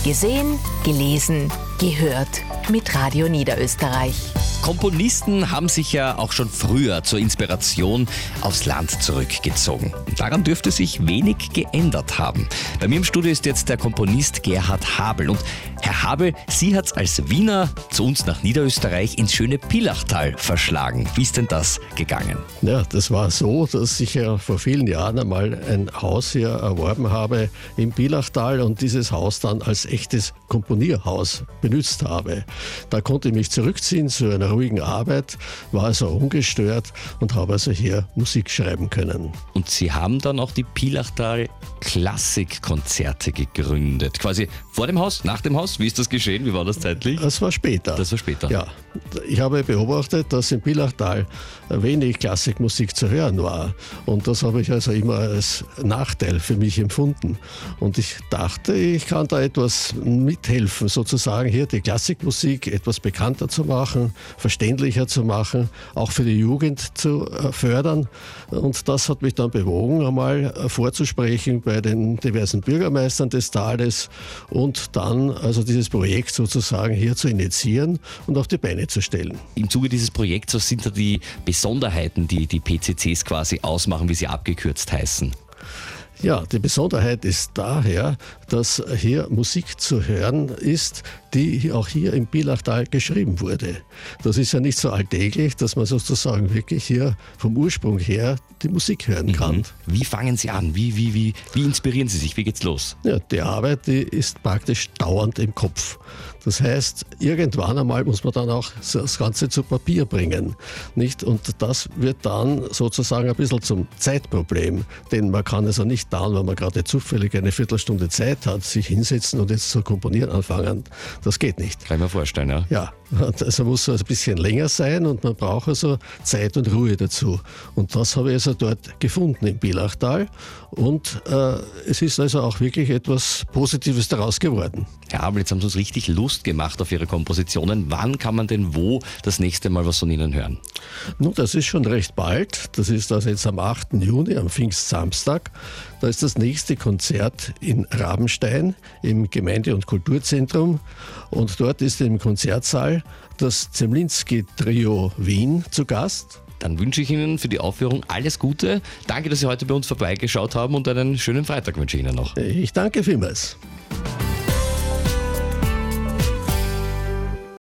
Gesehen, gelesen, gehört mit Radio Niederösterreich. Komponisten haben sich ja auch schon früher zur Inspiration aufs Land zurückgezogen. Daran dürfte sich wenig geändert haben. Bei mir im Studio ist jetzt der Komponist Gerhard Habel. Und Herr Habel, Sie hat's als Wiener zu uns nach Niederösterreich ins schöne Pillachtal verschlagen. Wie ist denn das gegangen? Ja, das war so, dass ich ja vor vielen Jahren einmal ein Haus hier erworben habe im Pillachtal und dieses Haus dann als echtes Komponierhaus benutzt habe. Da konnte ich mich zurückziehen zu einer ruhigen Arbeit, war also ungestört und habe also hier Musik schreiben können. Und Sie haben dann auch die Pillachtal Klassikkonzerte gegründet. Quasi vor dem Haus, nach dem Haus? Wie ist das geschehen? Wie war das zeitlich? Das war später. Das war später. Ja, ich habe beobachtet, dass im Pillachtal wenig Klassikmusik zu hören war. Und das habe ich also immer als Nachteil für mich empfunden. Und ich dachte, ich kann da etwas mithelfen, sozusagen hier die Klassikmusik etwas bekannter zu machen, verständlicher zu machen, auch für die Jugend zu fördern. Und das hat mich dann bewogen, einmal vorzusprechen bei den diversen Bürgermeistern des Tales und dann also dieses Projekt sozusagen hier zu initiieren und auf die Beine zu stellen. Im Zuge dieses Projekts, was sind da die Besonderheiten, die die PCCs quasi ausmachen, wie sie abgekürzt heißen? Ja, die Besonderheit ist daher, dass hier Musik zu hören ist, die auch hier im Pillachtal geschrieben wurde. Das ist ja nicht so alltäglich, dass man sozusagen wirklich hier vom Ursprung her die Musik hören kann. Wie fangen Sie an? Wie inspirieren Sie sich? Wie geht's los? Ja, die Arbeit, die ist praktisch dauernd im Kopf. Das heißt, irgendwann einmal muss man dann auch das Ganze zu Papier bringen, nicht? Und das wird dann sozusagen ein bisschen zum Zeitproblem, denn man kann also nicht dann, wenn man gerade zufällig eine Viertelstunde Zeit hat, sich hinsetzen und jetzt zu komponieren anfangen. Das geht nicht. Kann ich mir vorstellen, ja? Ja, also muss es ein bisschen länger sein und man braucht also Zeit und Ruhe dazu. Und das habe ich also dort gefunden im Pillachtal und es ist also auch wirklich etwas Positives daraus geworden. Herr Habel, jetzt haben Sie uns richtig Lust gemacht auf Ihre Kompositionen. Wann kann man denn wo das nächste Mal was von Ihnen hören? Nun, das ist schon recht bald. Das ist also jetzt am 8. Juni, am Pfingstsamstag. Da ist das nächste Konzert in Rabenstein im Gemeinde- und Kulturzentrum. Und dort ist im Konzertsaal das Zemlinski-Trio Wien zu Gast. Dann wünsche ich Ihnen für die Aufführung alles Gute. Danke, dass Sie heute bei uns vorbeigeschaut haben und einen schönen Freitag wünsche ich Ihnen noch. Ich danke vielmals.